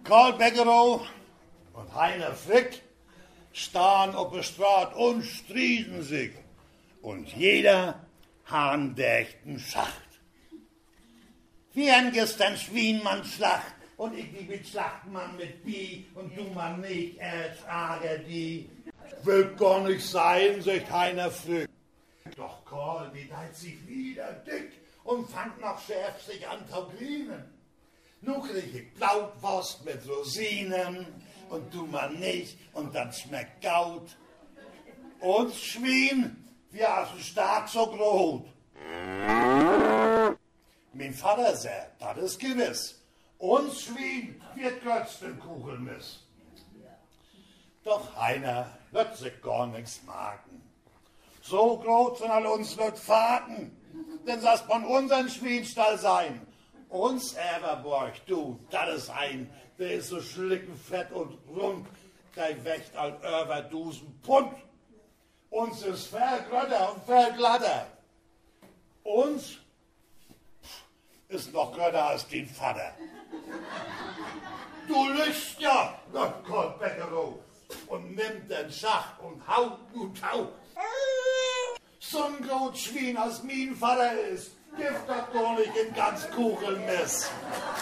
Karl Beckerow und Heiner Frick staan op de straat und strieden sich. Und jeder han dächten Schacht. Wie ein gestern Schwienmann Schlacht und ich die mit Schlachtmann mit Bi und du man nicht als Ager die. Will gar nicht sein, sagt Heiner Frick. Doch Karl bedeiht sich wieder dick und fand noch schärf sich an Taurinen. Nu krieg ich Blautwurst mit Rosinen und du man nicht und dann schmeckt Gaut. Und Schwein, wir aus dem Staat so groß. Mein Vater sagt, das ist gewiss. Uns Schwein wird Götztenkuchen miss. Doch Heiner wird sich gar nichts merken. So groß sind all uns wird Fahrten, denn das von unseren Schweinstall sein. Uns Everborg, du, das ist ein, der ist so schlickenfett und rund, der wächt all über 1000 Pfund. Uns ist vergrötter und verglatter. Uns ist noch grötter als den Vater. Du lügst ja, sagt Karl Beckerow, und nimmt den Schach und haut und haut. So ein groß Schwein als mein Vater ist, gibt das doch nicht in ganz Kugelmess.